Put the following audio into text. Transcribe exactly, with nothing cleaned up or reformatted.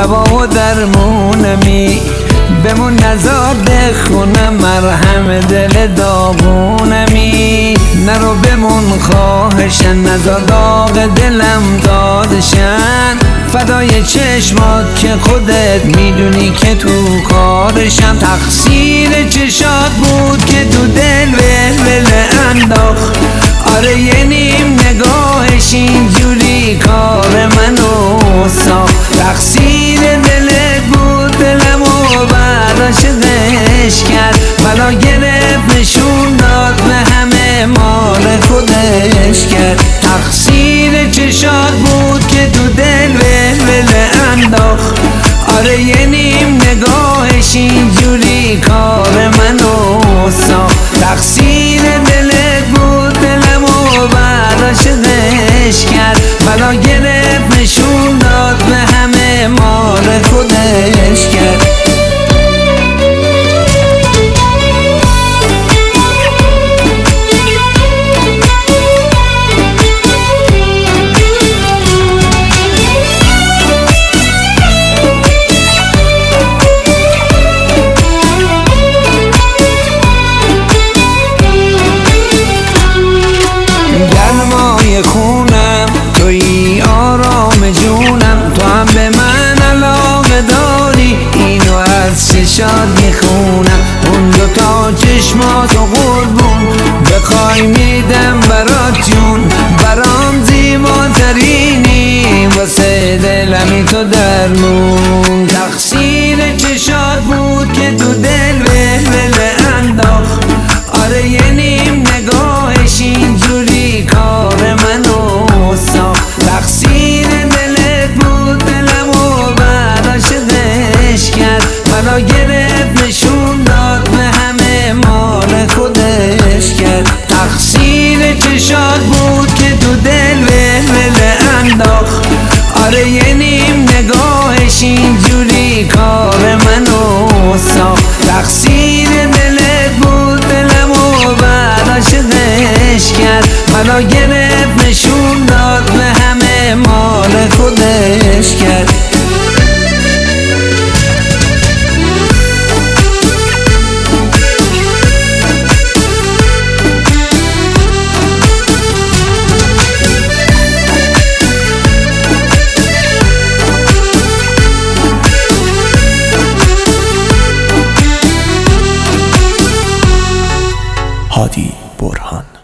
دوا و درمونمی، بمون نزاد خونم مرهم دل داغونمی. نرو بمون خواهشن، نزار داغ دلم دادشن، فدای چشمات که خودت میدونی که تو کارشم. تقصیر چشات بود که تو دل ولوله انداخت، آره یه نیم نگاهش اینجوری کار منو ساخت. تقصیر دلت بود دلمو برداشتش کرد، بلا گرفت نشون داد به همه مال خودش کرد. تقصیر چشات بود که تو دل ولوله انداخت، آره یه نیم نگاهش اینجوری کار منو ساخت. تقصیر دلت بود دلمو برداشتش کرد، بلا گرفت نشون داد به همه مال خودش کرد. خونم توی آرام جونم، تو هم به من علاقه داری، اینو از چشات میخونم. اون دوتا چشماتو قربون بخوای میدم برات جون، برام زیباترینی واسه دلمی تو درمون. تقصیر چشات بود که تو دل ولوله انداخت، آره یه نیم نگاهش اینجوری کار منو ساخت. تقصیر دلت بود دلمو برداشتش کرد، بلا گرفت نشون داد به همه مال خودش کرد. تقصیر چشات بود که تو دل ولوله انداخت، آره یه نیم نگاهش اینجوری کار منو ساخت. تقصیر دلت بود دلمو برداشتش کرد، بلا گرفت نشون داد به همه مال خودش کرد. هادی برهان.